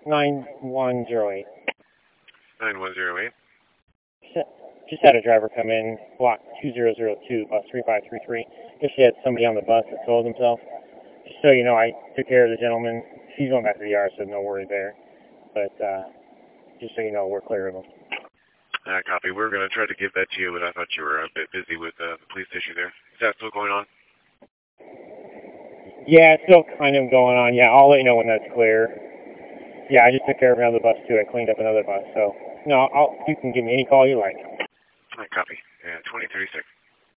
9108. 9108. Just had a driver come in, block 2002, bus 3533. Just had somebody on the bus that sold himself. Just so you know, I took care of the gentleman. He's going back to the yard, so no worry there. But just so you know, we're clear of him. Copy. We're going to try to give that to you, but I thought you were a bit busy with the police issue there. Is that still going on? Yeah, it's still kind of going on. Yeah, I'll let you know when that's clear. Yeah, I just took care of another bus, too. I cleaned up another bus. So, no, you can give me any call you like. Copy. 2036.